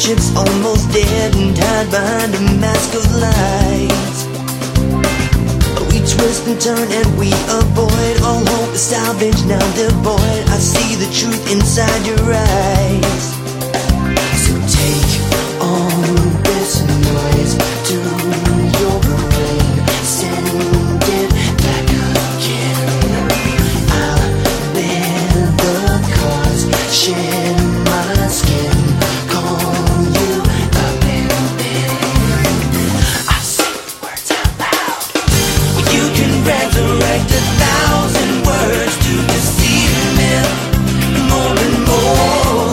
friendship's almost dead and hide behind a mask of lies. We twist and turn and we avoid. All hope is salvage, now devoid. I see the truth inside your eyes. So take all this noise to your brain, send it back again. I'll bear the cause, shed my skin, call you up and then I say words out loud. You can resurrect 1,000 words to deceive me more and more.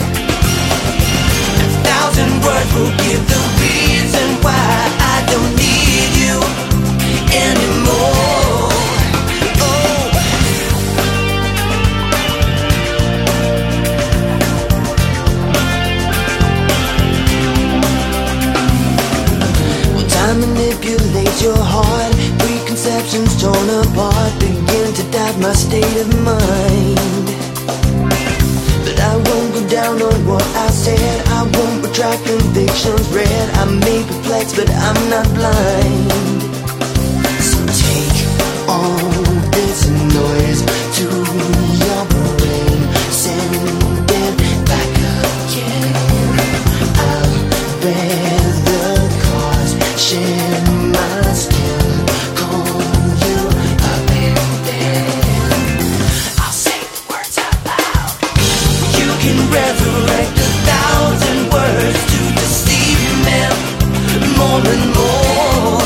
1,000 words will give the reason why I don't need you anymore. Oh. Well, time manipulates your heart. Preconceptions torn apart begin to doubt my state of mind. But I won't go down on what I said. I won't retract convictions read. I may perplex, but I'm not blind. So take all this noise to your brain, send it back again. I'll bear the cause, shed my skin, call you up and then I'll say the words out loud. You can resurrect 1,000 words to deceive me more and more.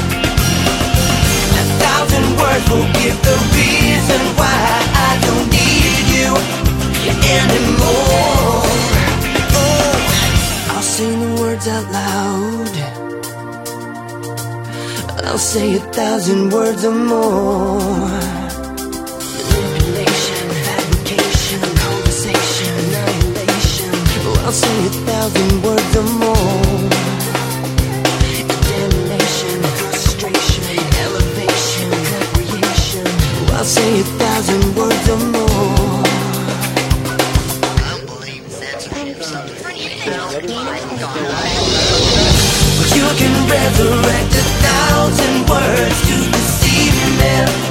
1,000 words will give the reason why I don't need you anymore. Oh, I'll sing the words out loud. I'll say 1,000 words or more. Manipulation, fabrication, conversation, annihilation. Oh, I'll say 1,000 words or more. Damnation, frustration, elevation, recreation. Oh, I'll say 1,000 words or more. You can resurrect 1,000 words to deceive me